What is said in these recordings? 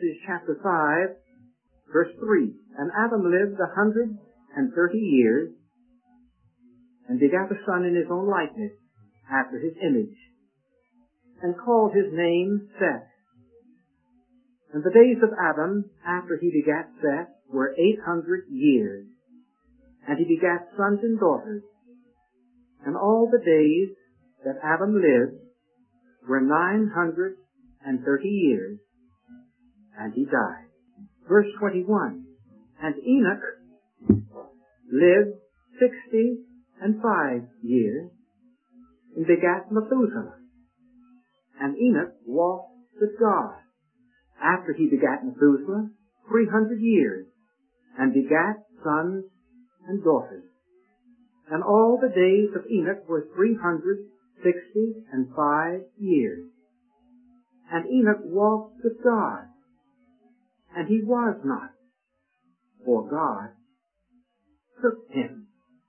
Genesis chapter 5, verse 3. And Adam lived 130 years, and begat a son in his own likeness, after his image, and called his name Seth. And the days of Adam, after he begat Seth, were 800 years, and he begat sons and daughters. And all the days that Adam lived were 930 years, and he died. Verse 21, and Enoch lived 65 years, and begat Methuselah. And Enoch walked with God, after he begat Methuselah, 300 years, and begat sons and daughters. And all the days of Enoch were 365 years. And Enoch walked with God, and he was not, for God took him.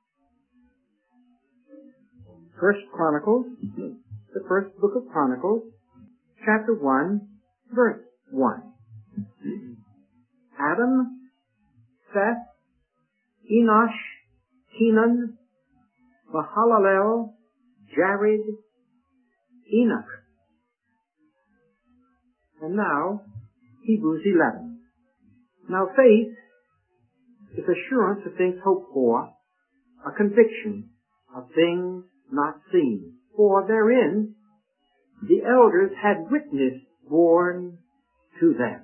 First Chronicles, the first book of Chronicles, chapter 1, verse 1. Adam, Seth, Enosh, Kenan, Mahalalel, Jared, Enoch. And now, Hebrews 11. Now faith is assurance of things hoped for, a conviction of things not seen. For therein the elders had witness borne to them.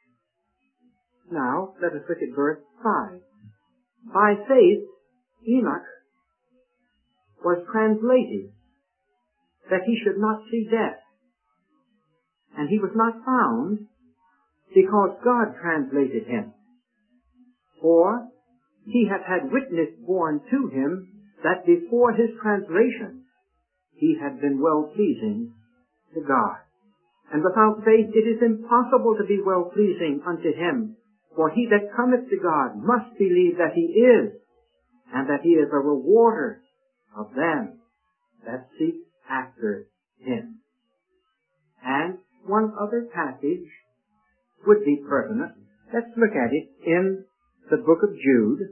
Now, let us look at verse 5. By faith, Enoch was translated that he should not see death. And he was not found because God translated him. For he hath had witness borne to him that before his translation he had been well-pleasing to God. And without faith it is impossible to be well-pleasing unto him. For he that cometh to God must believe that he is, and that he is a rewarder of them that seek after him. And one other passage would be pertinent. Let's look at it in the book of Jude,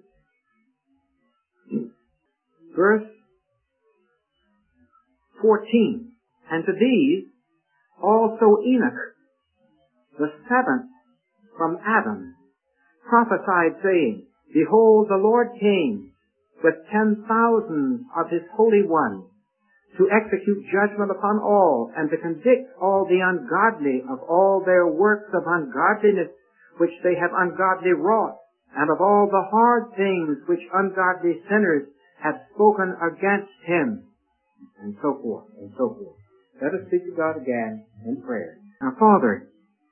verse 14. And to these also Enoch, the seventh from Adam, prophesied, saying, Behold, the Lord came with 10,000 of his holy ones, to execute judgment upon all, and to convict all the ungodly of all their works of ungodliness which they have ungodly wrought, and of all the hard things which ungodly sinners have spoken against him, and so forth, and so forth. Let us speak to God again in prayer. Now, Father,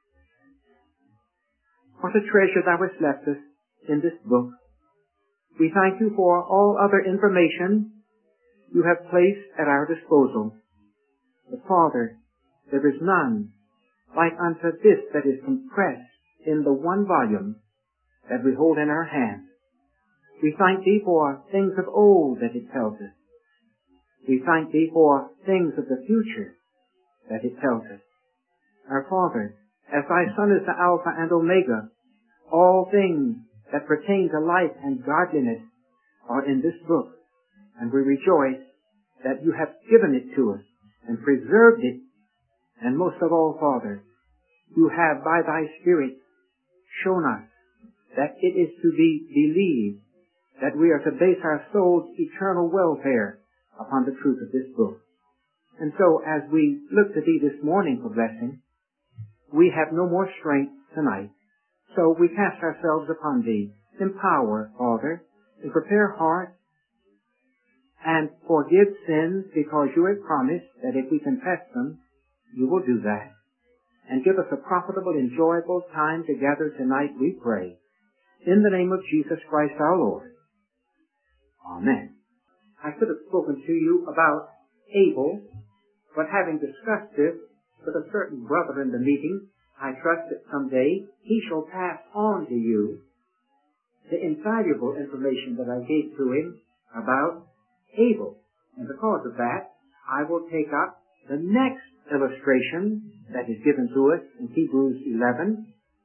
what a treasure thou hast left us in this book. We thank you for all other information you have placed at our disposal. But Father, there is none like unto this that is compressed in the one volume that we hold in our hand. We thank thee for things of old that it tells us. We thank thee for things of the future that it tells us. Our Father, as thy Son is the Alpha and Omega, all things that pertain to life and godliness are in this book, and we rejoice that you have given it to us and preserved it, and most of all, Father, you have by thy Spirit shown us that it is to be believed that we are to base our soul's eternal welfare upon the truth of this book. And so, as we look to thee this morning for blessing, we have no more strength tonight. So we cast ourselves upon thee. Empower, Father, and prepare hearts, and forgive sins, because you have promised that if we confess them, you will do that. And give us a profitable, enjoyable time together tonight, we pray. In the name of Jesus Christ our Lord. Amen. I could have spoken to you about Abel, but having discussed this with a certain brother in the meeting, I trust that someday he shall pass on to you the invaluable information that I gave to him about Abel. And because of that, I will take up the next illustration that is given to us in Hebrews 11,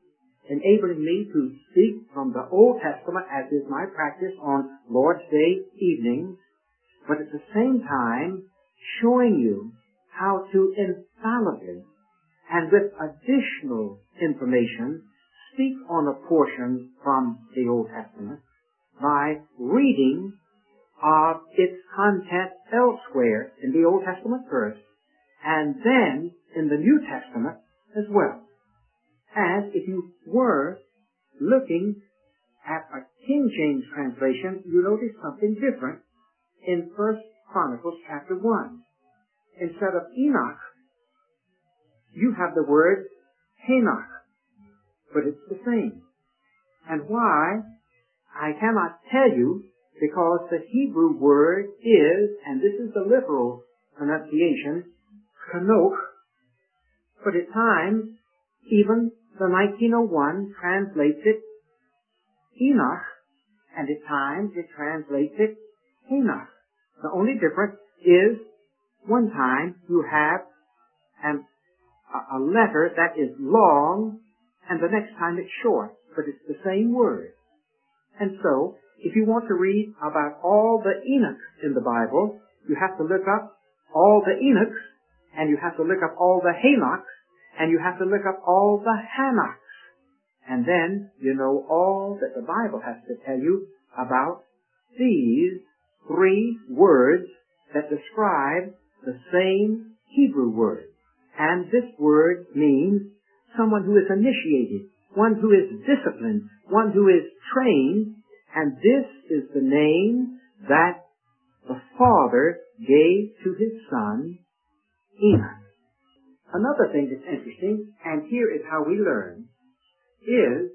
enabling me to speak from the Old Testament, as is my practice on Lord's Day evenings, but at the same time showing you how to infallibly and with additional information speak on a portion from the Old Testament by reading of its content elsewhere in the Old Testament first, and then in the New Testament as well. As if you were looking at a King James translation, you notice something different in 1 Chronicles chapter 1. Instead of Enoch, you have the word Henoch, but it's the same. And why? I cannot tell you, because the Hebrew word is, and this is the literal pronunciation, Hanoch, but at times, even the 1901 translates it Enoch, and at times it translates it Henoch. The only difference is one time you have a letter that is long, and the next time it's short, but it's the same word. And so, if you want to read about all the Enochs in the Bible, you have to look up all the Enochs, and you have to look up all the Henochs, and you have to look up all the Hanochs. And then you know all that the Bible has to tell you about these three words that describe the same Hebrew word. And this word means someone who is initiated, one who is disciplined, one who is trained, and this is the name that the Father gave to his son, Enoch. Another thing that's interesting, and here is how we learn, is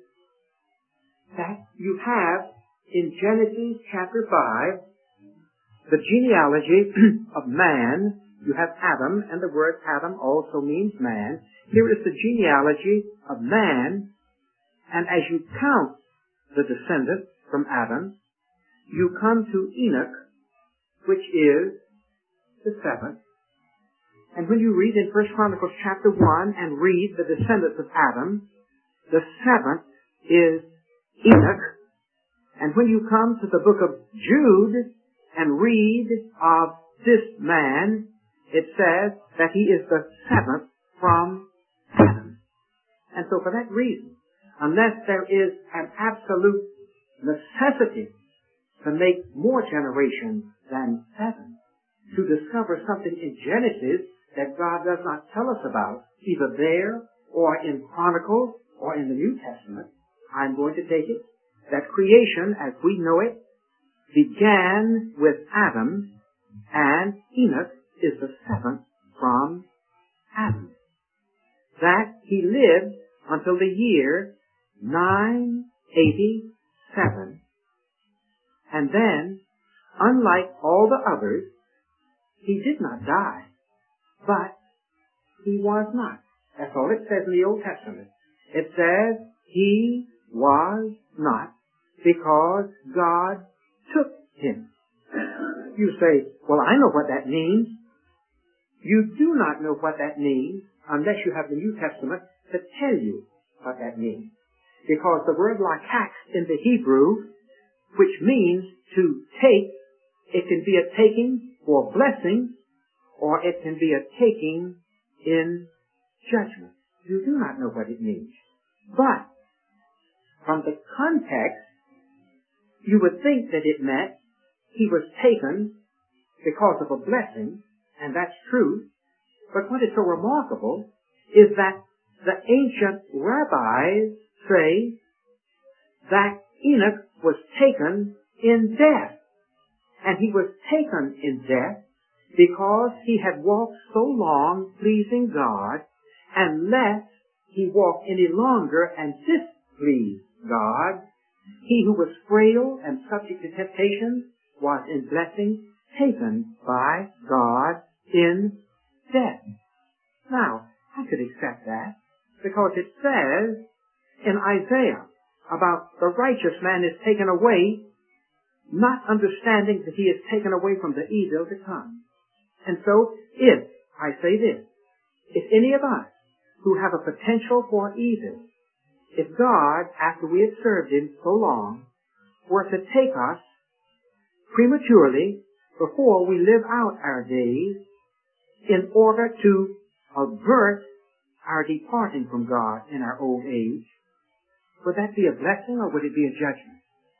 that you have in Genesis chapter 5 the genealogy of man. You have Adam, and the word Adam also means man. Here is the genealogy of man, and as you count the descendants from Adam, you come to Enoch, which is the seventh. And when you read in 1 Chronicles chapter 1 and read the descendants of Adam, the seventh is Enoch. And when you come to the book of Jude and read of this man, it says that he is the seventh from Adam. And so for that reason, unless there is an absolute necessity to make more generations than 7, to discover something in Genesis that God does not tell us about, either there or in Chronicles or in the New Testament, I'm going to take it that creation as we know it began with Adam, and Enoch is the seventh from Adam. That he lived until the year 987. And then, unlike all the others, he did not die, but he was not. That's all it says in the Old Testament. It says he was not because God took him. You say, well, I know what that means. You do not know what that means unless you have the New Testament to tell you what that means. Because the word lakak in the Hebrew, which means to take, it can be a taking for blessing, or it can be a taking in judgment. You do not know what it means. But, from the context, you would think that it meant he was taken because of a blessing, and that's true. But what is so remarkable is that the ancient rabbis say that Enoch was taken in death. And he was taken in death because he had walked so long pleasing God, unless he walked any longer and displeased God, he who was frail and subject to temptation was in blessing taken by God in death. Now, I could accept that because it says in Isaiah about the righteous man is taken away, not understanding that he is taken away from the evil to come. And so, if, I say this, if any of us who have a potential for evil, if God, after we had served Him so long, were to take us prematurely before we live out our days in order to avert our departing from God in our old age, would that be a blessing or would it be a judgment?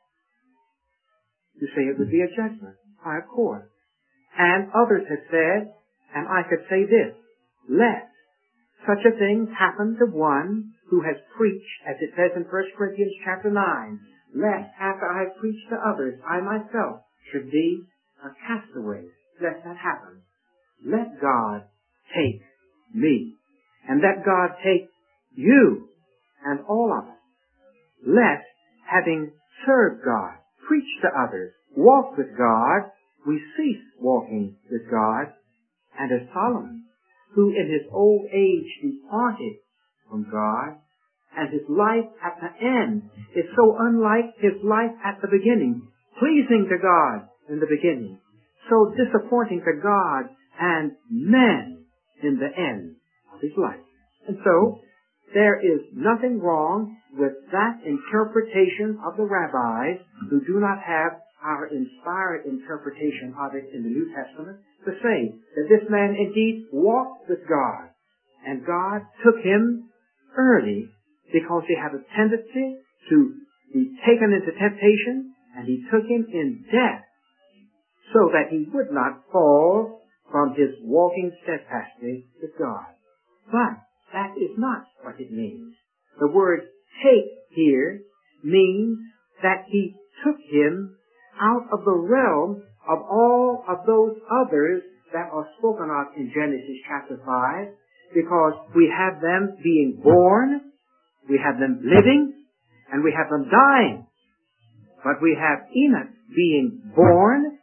You say it would be a judgment. Why, of course. And others have said, and I could say this, lest such a thing happen to one who has preached, as it says in 1 Corinthians chapter 9, lest after I have preached to others, I myself should be a castaway. Lest that happen. Let God take me. And let God take you and all of us. Lest, having served God, preached to others, walked with God, we cease walking with God, and as Solomon, who in his old age departed from God, and his life at the end is so unlike his life at the beginning, pleasing to God in the beginning, so disappointing to God and men in the end of his life. And so, there is nothing wrong with that interpretation of the rabbis who do not have our inspired interpretation of it in the New Testament to say that this man indeed walked with God, and God took him early because he had a tendency to be taken into temptation, and he took him in death so that he would not fall from his walking steadfastly with God. But that is not what it means. The word take here means that he took him out of the realm of all of those others that are spoken of in Genesis chapter 5, because we have them being born, we have them living, and we have them dying. But we have Enoch being born,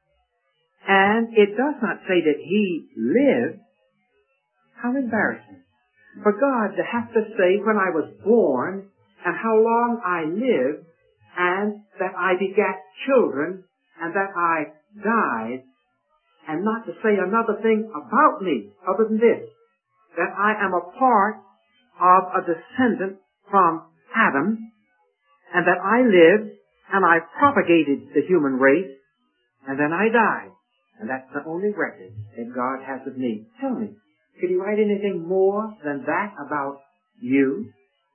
and it does not say that he lived. How embarrassing. For God to have to say when I was born and how long I lived and that I begat children and that I died, and not to say another thing about me other than this, that I am a part of a descendant from Adam, and that I lived and I propagated the human race, and then I died. And that's the only record that God has of me. Tell me, could He write anything more than that about you?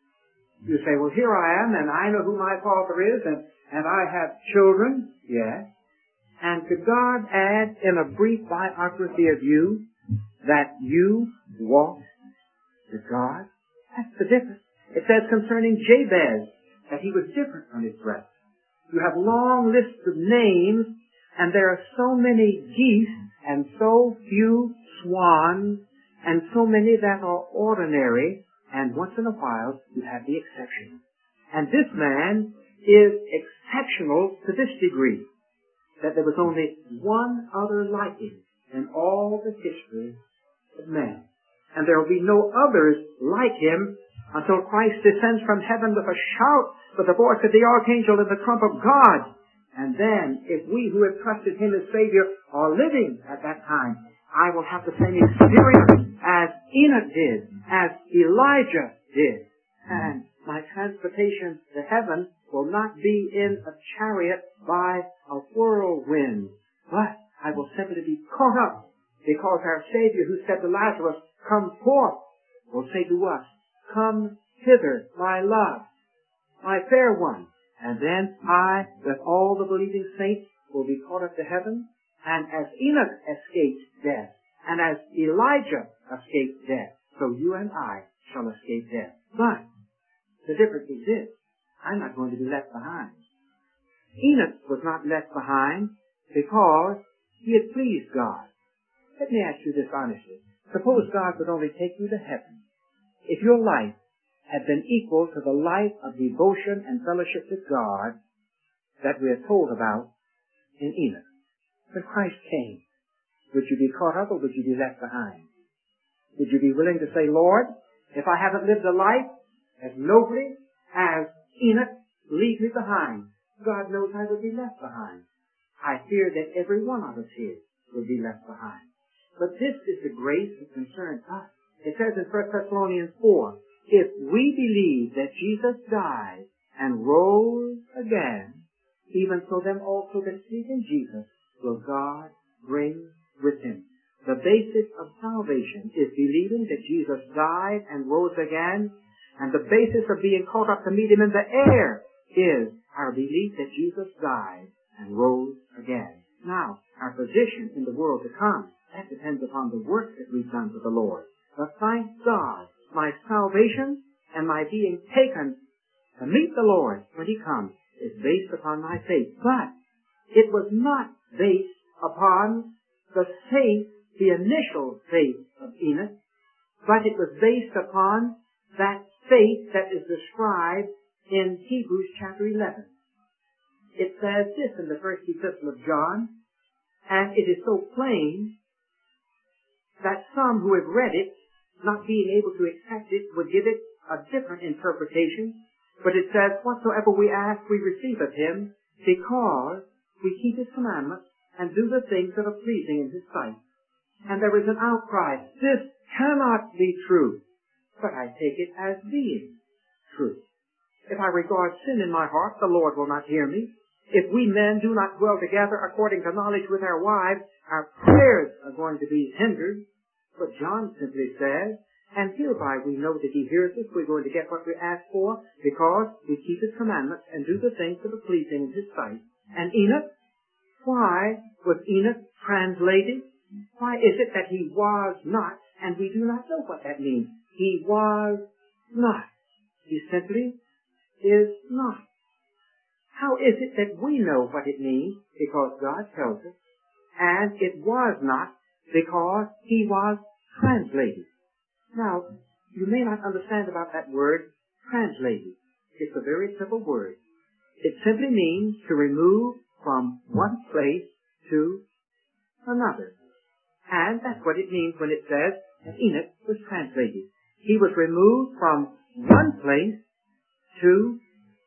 You say, well, here I am, and I know who my father is, and I have children. Yes. And could God add in a brief biography of you that you walked with God? That's the difference. It says concerning Jabez that he was different from his brethren. You have long lists of names, and there are so many geese and so few swans and so many that are ordinary, and once in a while you have the exception. And this man is exceptional to this degree, that there was only one other like him in all the history of man. And there will be no others like him until Christ descends from heaven with a shout, with the voice of the archangel and the trump of God. And then, if we who have trusted Him as Savior are living at that time, I will have the same experience as Enoch did, as Elijah did. And my transportation to heaven will not be in a chariot by a whirlwind, but I will simply be caught up, because our Savior, who said to Lazarus, "Come forth," will say to us, "Come hither, my love, my fair one." And then I, with all the believing saints, will be caught up to heaven. And as Enoch escaped death, and as Elijah escaped death, so you and I shall escape death. But the difference is this: I'm not going to be left behind. Enoch was not left behind because he had pleased God. Let me ask you this honestly. Suppose God would only take you to heaven. If your life had been equal to the life of devotion and fellowship with God that we are told about in Enoch. When Christ came, would you be caught up or would you be left behind? Would you be willing to say, "Lord, if I haven't lived a life as nobly as Enoch, leave me behind"? God knows I would be left behind. I fear that every one of us here will be left behind. But this is the grace that concerns us. It says in 1 Thessalonians 4, if we believe that Jesus died and rose again, even so them also that sleep in Jesus will God bring with him. The basis of salvation is believing that Jesus died and rose again, and the basis of being caught up to meet him in the air is our belief that Jesus died and rose again. Now, our position in the world to come, that depends upon the work that we've done for the Lord. But thank God, my salvation and my being taken to meet the Lord when he comes is based upon my faith. But it was not based upon the faith, the initial faith of Enoch, but it was based upon that faith that is described in Hebrews chapter 11. It says this in the first epistle of John, and it is so plain that some who have read it, not being able to accept it, would give it a different interpretation. But it says, whatsoever we ask, we receive of him, because we keep his commandments and do the things that are pleasing in his sight. And there is an outcry, this cannot be true. But I take it as being true. If I regard sin in my heart, the Lord will not hear me. If we men do not dwell together according to knowledge with our wives, our prayers are going to be hindered. But John simply says, and hereby we know that he hears us, we're going to get what we ask for, because we keep his commandments and do the things that are pleasing in his sight. And Enoch, why was Enoch translated? Why is it that he was not, and we do not know what that means? He was not. He simply is not. How is it that we know what it means? Because God tells us. And it was not because he was translated. Now, you may not understand about that word, translated. It's a very simple word. It simply means to remove from one place to another. And that's what it means when it says that Enoch was translated. He was removed from one place to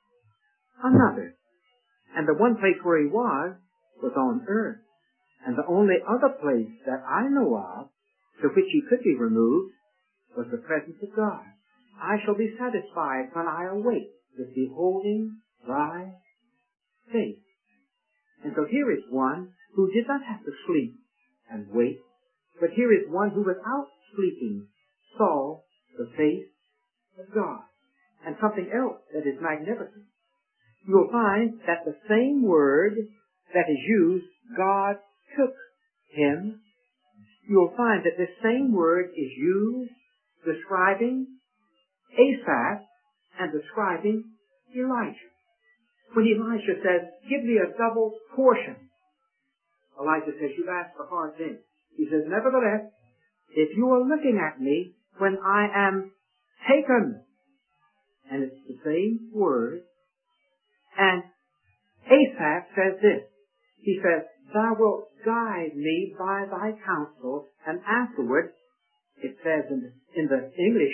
another. And the one place where he was on earth. And the only other place that I know of to which he could be removed was the presence of God. I shall be satisfied when I awake with beholding thy face. And so here is one who did not have to sleep and wait, but here is one who without sleeping saw the face of God. And something else that is magnificent. You'll find that the same word that is used, God took him, you'll find that this same word is used describing Asaph and describing Elijah. When Elijah says, give me a double portion, Elijah says, you've asked for hard things. He says, nevertheless, if you are looking at me when I am taken, and it's the same word, and Asaph says this, he says, thou wilt guide me by thy counsel, and afterward, it says in the English,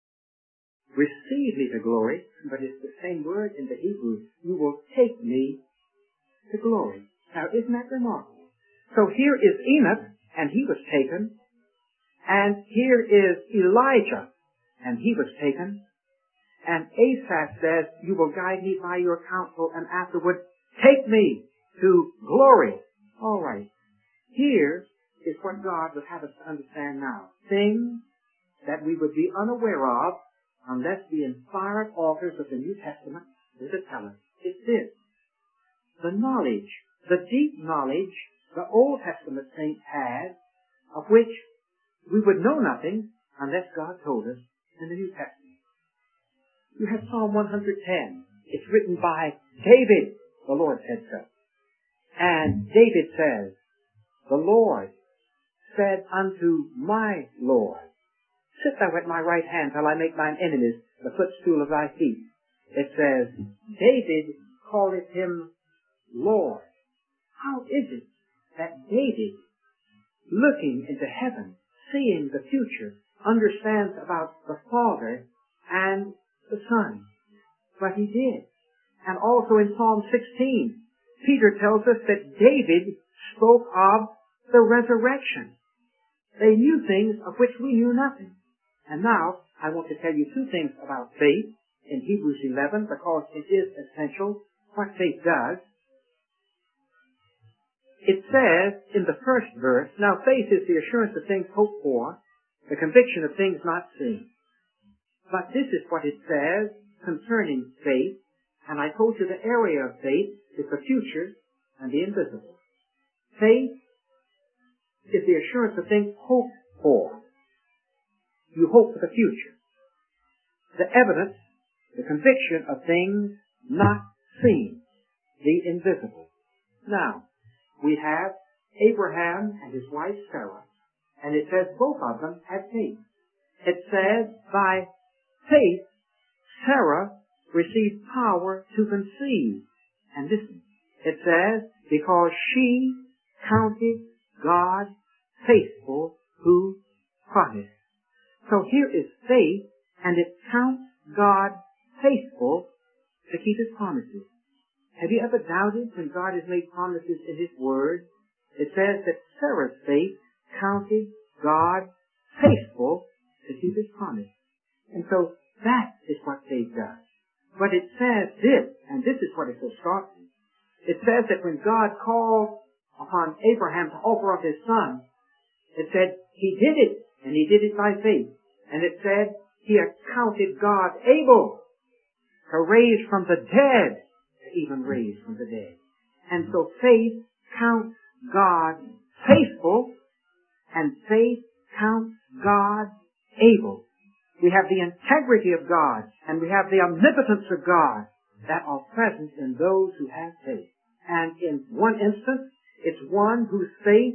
receive me to glory, but it's the same word in the Hebrew, you will take me to glory. Now, isn't that remarkable? So here is Enoch, and he was taken, and here is Elijah, and he was taken, and Asaph says, you will guide me by your counsel, and afterward, take me to glory. All right. Here is what God would have us to understand now. Things that we would be unaware of unless the inspired authors of the New Testament were to tell us. It's this. The knowledge, the deep knowledge the Old Testament saints had, of which we would know nothing unless God told us in the New Testament. You have Psalm 110. It's written by David. The Lord said so. And David says, the Lord said unto my Lord, sit thou at my right hand till I make thine enemies the footstool of thy feet. It says, David calleth him Lord. How is it that David, looking into heaven, seeing the future, understands about the Father and the Son? But he did. And also in Psalm 16, Peter tells us that David spoke of the resurrection. They knew things of which we knew nothing. And now, I want to tell you two things about faith in Hebrews 11 because it is essential what faith does. It says in the first verse, now faith is the assurance of things hoped for, the conviction of things not seen. But this is what it says concerning faith, and I told you the area of faith is the future and the invisible. Faith is the assurance of things hoped for. You hope for the future. The evidence, the conviction of things not seen, the invisible. Now, we have Abraham and his wife Sarah, and it says both of them had faith. It says by faith, Sarah received power to conceive. And listen, it says, because she counted God faithful who promised. So here is faith, and it counts God faithful to keep His promises. Have you ever doubted when God has made promises in His Word? It says that Sarah's faith counted God faithful to keep His promise. And so that is what faith does. But it says this, and this is what is so startling. It says that when God called upon Abraham to offer up his son, it said he did it, and he did it by faith. And it said he accounted God able to raise from the dead, to even raise from the dead. And so faith counts God faithful, and faith counts God able. We have the integrity of God, and we have the omnipotence of God that are present in those who have faith. And in one instance, it's one whose faith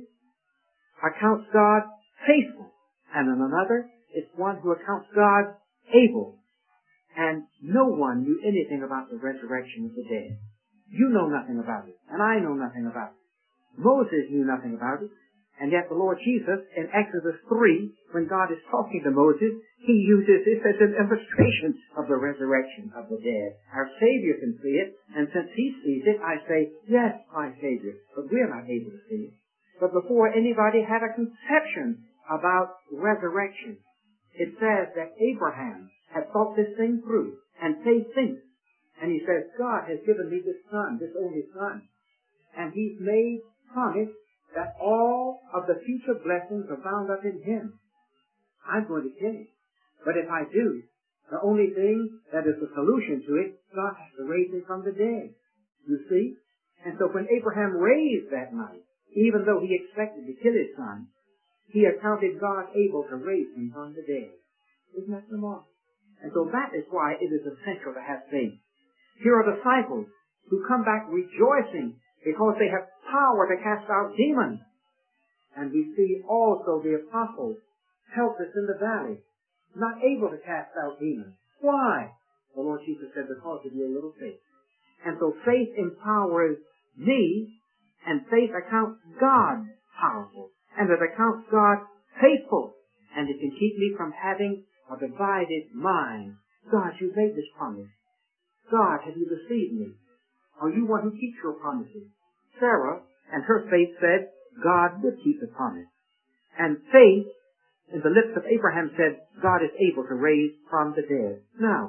accounts God faithful, and in another, it's one who accounts God able. And no one knew anything about the resurrection of the dead. You know nothing about it, and I know nothing about it. Moses knew nothing about it, and yet the Lord Jesus, in Exodus 3, when God is talking to Moses, He uses this as an illustration of the resurrection of the dead. Our Savior can see it, and since He sees it, I say, yes, my Savior, but we're not able to see it. But before anybody had a conception about resurrection, it says that Abraham had thought this thing through, and faith thinks. And he says, God has given me this son, this only son. And He's made promise that all of the future blessings are bound up in Him. I'm going to kill Him. But if I do, the only thing that is the solution to it, God has to raise Him from the dead. You see? And so when Abraham raised that night, even though he expected to kill his son, he accounted God able to raise him from the dead. Isn't that remarkable? And so that is why it is essential to have faith. Here are disciples who come back rejoicing because they have power to cast out demons. And we see also the apostles helpless in the valley, not able to cast out demons. Why? The Lord Jesus said, because of your little faith. And so faith empowers me, and faith accounts God powerful, and it accounts God faithful, and it can keep me from having a divided mind. God, you've made this promise. God, have you deceived me? Are you one who keeps your promises? Sarah and her faith said, God would keep the promise. And faith in the lips of Abraham said, God is able to raise from the dead. Now,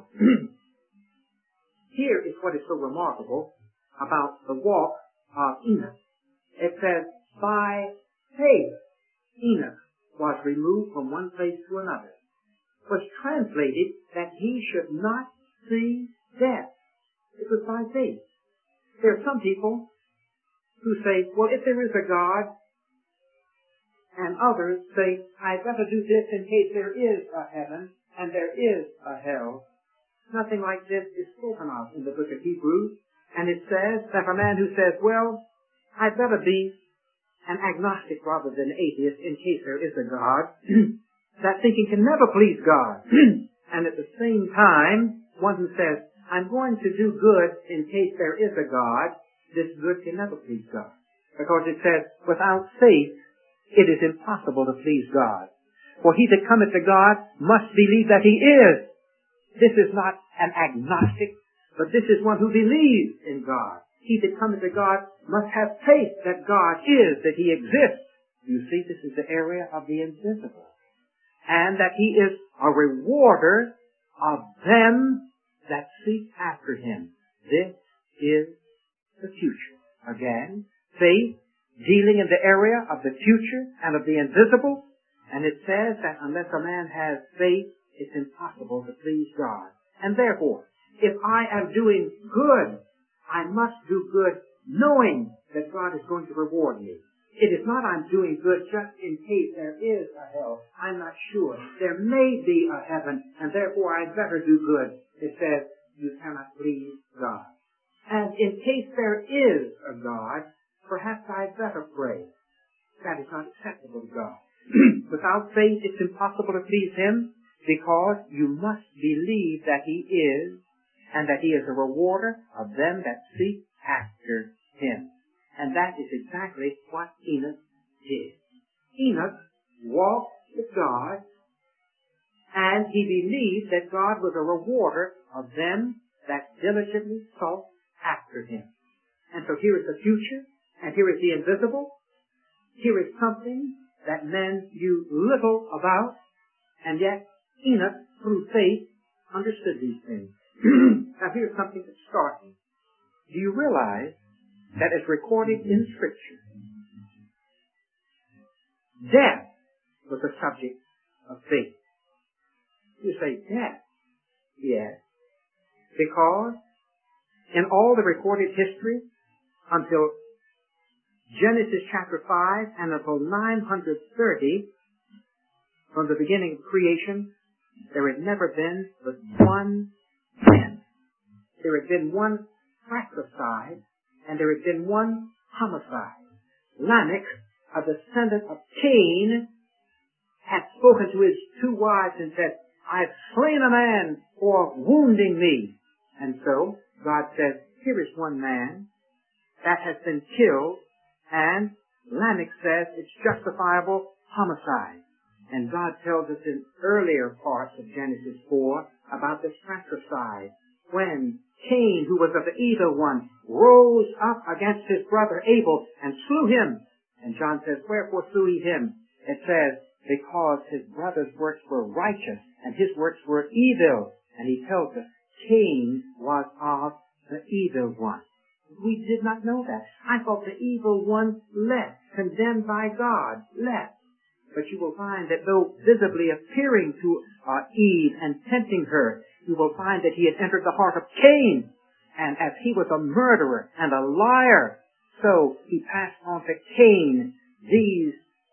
here is what is so remarkable about the walk of Enoch. It says, by faith, Enoch was removed from one place to another. It was translated that he should not see death. It was by faith. There are some people who say, well, if there is a God, and others say, I'd better do this in case there is a heaven and there is a hell. Nothing like this is spoken of in the book of Hebrews. And it says that a man who says, well, I'd better be an agnostic rather than an atheist in case there is a God, that thinking can never please God. And at the same time, one who says, I'm going to do good in case there is a God, this good can never please God. Because it says, without faith, it is impossible to please God. For he that cometh to God must believe that He is. This is not an agnostic, but this is one who believes in God. He that cometh to God must have faith that God is, that He exists. You see, this is the area of the invisible. And that He is a rewarder of them that seek after him. This is the future. Again, faith dealing in the area of the future and of the invisible. And it says that unless a man has faith, it's impossible to please God. And therefore, if I am doing good, I must do good knowing that God is going to reward me. It is not I'm doing good just in case there is a hell. I'm not sure. There may be a heaven, and therefore I'd better do good. It says you cannot please God. And in case there is a God, perhaps I'd better pray. That is not acceptable to God. Without faith, it's impossible to please Him, because you must believe that He is, and that He is a rewarder of them that seek after Him. And that is exactly what Enoch did. Enoch walked with God, and he believed that God was a rewarder of them that diligently sought after Him. And so here is the future, and here is the invisible. Here is something that men knew little about, and yet Enoch, through faith, understood these things. Now here's something that's startling. Do you realize that is recorded in Scripture? Death was the subject of faith. You say, death? Yes. Because in all the recorded history, until Genesis chapter 5 and until 930, from the beginning of creation, there had never been but one sin. There had been one fratricide, and there had been one homicide. Lamech, a descendant of Cain, had spoken to his two wives and said, I've slain a man for wounding me. And so God says, here is one man that has been killed, and Lamech says it's justifiable homicide. And God tells us in earlier parts of Genesis 4 about this fratricide, when Cain, who was of the evil one, rose up against his brother Abel and slew him. And John says, wherefore slew he him? It says, because his brother's works were righteous and his works were evil. And he tells us Cain was of the evil one. We did not know that. I thought the evil one left, condemned by God, left. But you will find that though visibly appearing to Eve and tempting her, you will find that he had entered the heart of Cain. And as he was a murderer and a liar, so he passed on to Cain these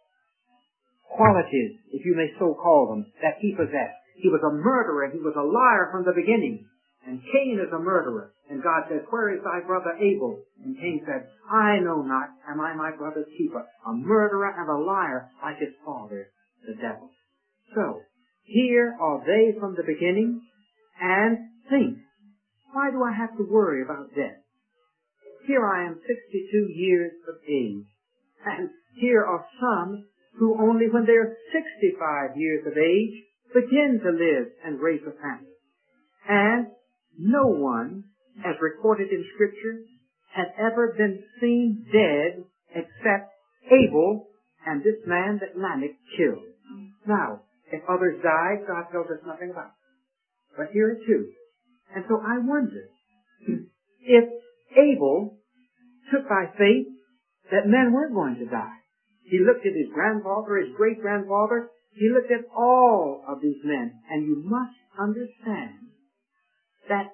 qualities, if you may so call them, that he possessed. He was a murderer and he was a liar from the beginning. And Cain is a murderer. And God says, where is thy brother Abel? And Cain said, I know not. Am I my brother's keeper? A murderer and a liar like his father, the devil. So, here are they from the beginning, and think, why do I have to worry about death? Here I am 62 years of age. And here are some who only when they're 65 years of age begin to live and raise a family. And no one, as recorded in Scripture, had ever been seen dead except Abel and this man that Lamech killed. Now, if others died, God tells us nothing about it. But here are two. And so I wonder if Abel took by faith that men weren't going to die. He looked at his grandfather, his great-grandfather. He looked at all of these men. And you must understand that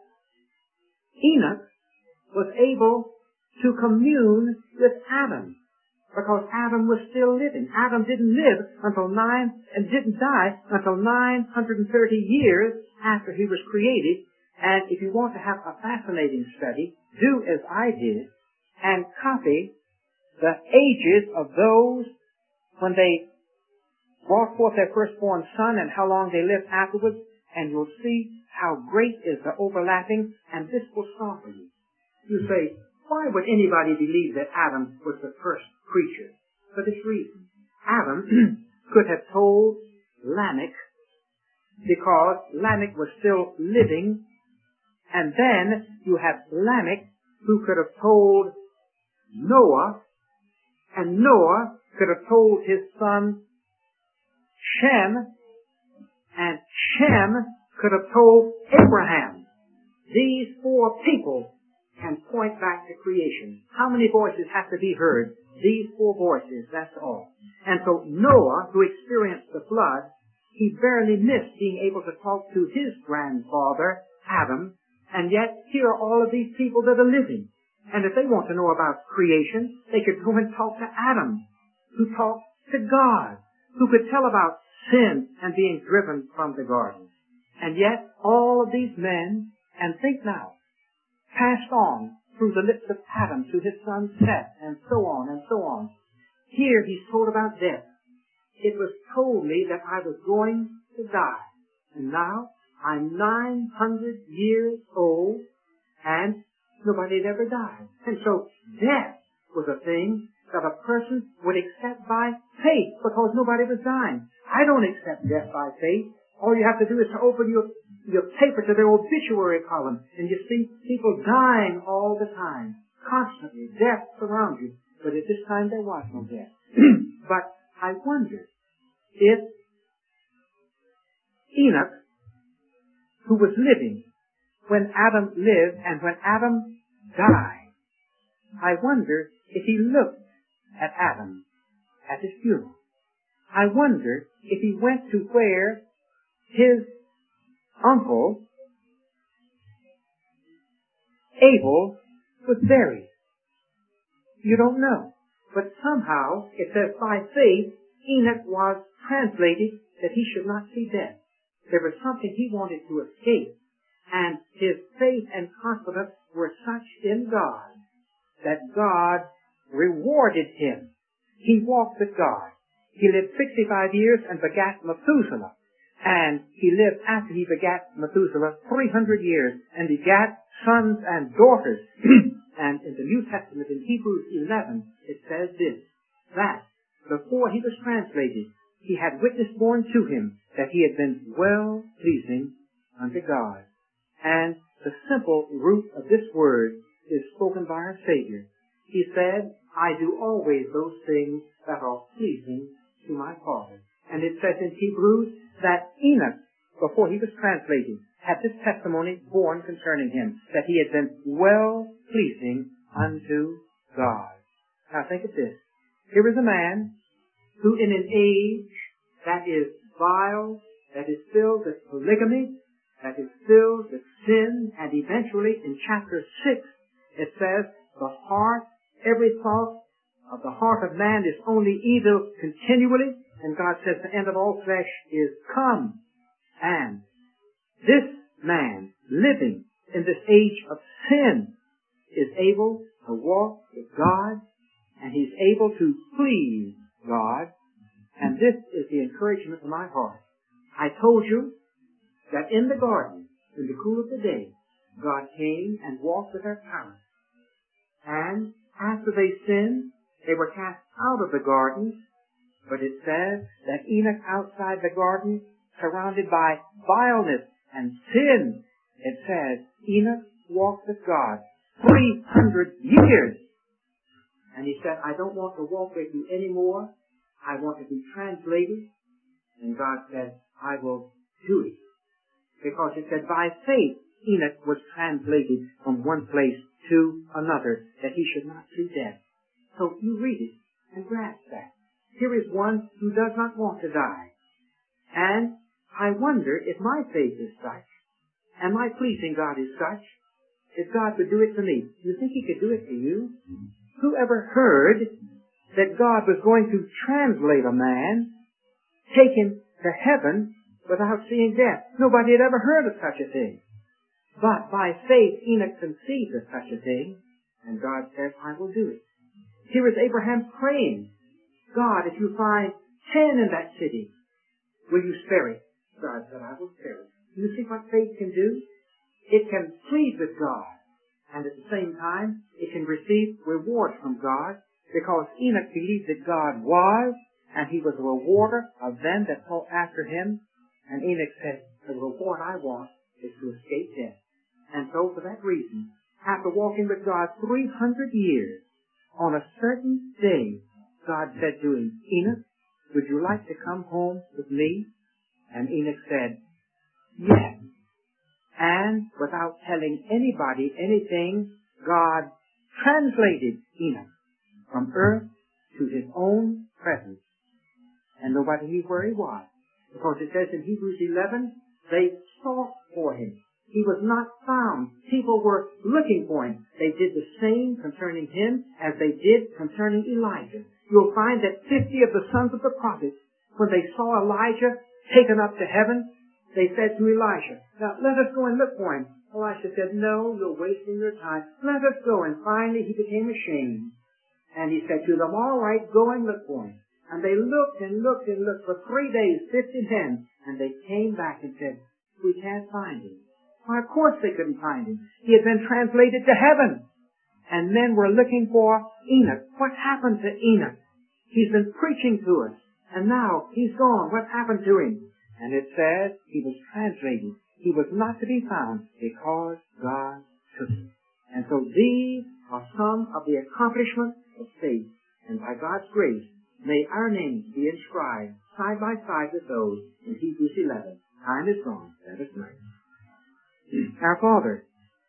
Enoch was able to commune with Adam, because Adam was still living. Adam didn't live until didn't die until 930 years after he was created. And if you want to have a fascinating study, do as I did and copy the ages of those when they brought forth their firstborn son and how long they lived afterwards, and you'll see how great is the overlapping, and this will startle you. You say, why would anybody believe that Adam was the first creature? For this reason. Adam could have told Lamech, because Lamech was still living, and then you have Lamech who could have told Noah, and Noah could have told his son Shem, And Shem could have told Abraham, these four people can point back to creation. How many voices have to be heard? These four voices, that's all. And so Noah, who experienced the flood, he barely missed being able to talk to his grandfather, Adam, and yet here are all of these people that are living. And if they want to know about creation, they could go and talk to Adam, who talked to God, who could tell about sin and being driven from the garden. And yet all of these men, and think now, passed on through the lips of Adam to his son Seth, and so on and so on. Here he's told about death. It was told me that I was going to die. And now I'm 900 years old, and nobody had ever died. And so death was a thing that a person would accept by faith because nobody was dying. I don't accept death by faith. All you have to do is to open your paper to their obituary column, and you see people dying all the time, constantly. Death surrounds you. But at this time there was no death. But I wonder if Enoch, who was living when Adam lived and when Adam died, I wonder if he looked at Adam at his funeral. I wonder if he went to where his uncle Abel was buried. You don't know. But somehow it says by faith Enoch was translated that he should not see death. There was something he wanted to escape, and his faith and confidence were such in God that God rewarded him. He walked with God. He lived 65 years and begat Methuselah. And he lived after he begat Methuselah 300 years and begat sons and daughters. And in the New Testament, in Hebrews 11, it says this, that before he was translated, he had witness borne to him that he had been well-pleasing unto God. And the simple root of this word is spoken by our Savior. He said, I do always those things that are pleasing to my Father. And it says in Hebrews that Enoch, before he was translated, had this testimony borne concerning him, that he had been well-pleasing unto God. Now think of this. Here is a man who in an age that is vile, that is filled with polygamy, that is filled with sin, and eventually in chapter 6 it says, the heart, every thought of the heart of man is only evil continually, and God says the end of all flesh is come. And this man, living in this age of sin, is able to walk with God, and he's able to please God. And this is the encouragement of my heart. I told you that in the garden, in the cool of the day, God came and walked with our parents. And after they sinned, they were cast out of the garden. But it says that Enoch outside the garden, surrounded by vileness and sin, it says Enoch walked with God 300 years. And he said, I don't want to walk with you anymore. I want to be translated. And God said, I will do it. Because it said, by faith, Enoch was translated from one place to another, that he should not see death. So you read it and grasp that. Here is one who does not want to die. And I wonder if my faith is such, and my pleasing God is such, if God would do it for me. You think he could do it for you? Who ever heard that God was going to translate a man, take him to heaven without seeing death? Nobody had ever heard of such a thing. But by faith, Enoch conceived of such a thing, and God said, I will do it. Here is Abraham praying, God, if you find 10 in that city, will you spare it? God said, I will spare it. You see what faith can do? It can plead with God, and at the same time, it can receive reward from God, because Enoch believed that God was, and he was a rewarder of them that sought after him. And Enoch said, the reward I want is to escape death. And so for that reason, after walking with God 300 years, on a certain day, God said to him, Enoch, would you like to come home with me? And Enoch said, yes. And without telling anybody anything, God translated Enoch from earth to his own presence. And nobody knew where he was. Because it says in Hebrews 11, they sought for him. He was not found. People were looking for him. They did the same concerning him as they did concerning Elijah. You'll find that 50 of the sons of the prophets, when they saw Elijah taken up to heaven, they said to Elisha, now let us go and look for him. Elisha said, no, you're wasting your time. Let us go. And finally he became ashamed. And he said to them, all right, go and look for him. And they looked and looked and looked for 3 days, 50 men. And they came back and said, we can't find him. Why, of course they couldn't find him. He had been translated to heaven. And men were looking for Enoch. What happened to Enoch? He's been preaching to us. And now he's gone. What happened to him? And it says he was translated. He was not to be found because God took him. And so these are some of the accomplishments of faith. And by God's grace, may our names be inscribed side by side with those in Hebrews 11. Time is gone. Let us pray. Our Father,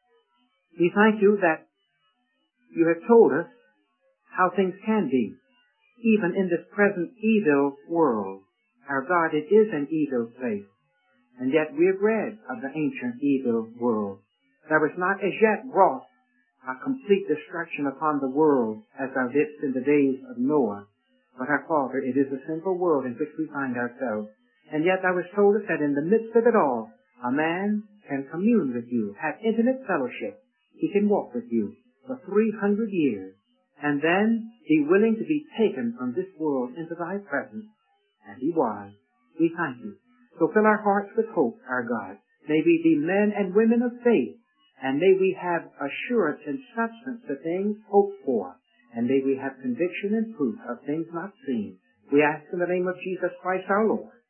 we thank you that you have told us how things can be, even in this present evil world. Our God, it is an evil place, and yet we have read of the ancient evil world. There was not as yet wrought a complete destruction upon the world as thou didst in the days of Noah. But our Father, it is a sinful world in which we find ourselves, and yet thou hast told us that in the midst of it all, a man can commune with you, have intimate fellowship. He can walk with you for 300 years, and then be willing to be taken from this world into thy presence. And he was. We thank you. So fill our hearts with hope, our God. May we be men and women of faith, and may we have assurance and substance to things hoped for, and may we have conviction and proof of things not seen. We ask in the name of Jesus Christ our Lord.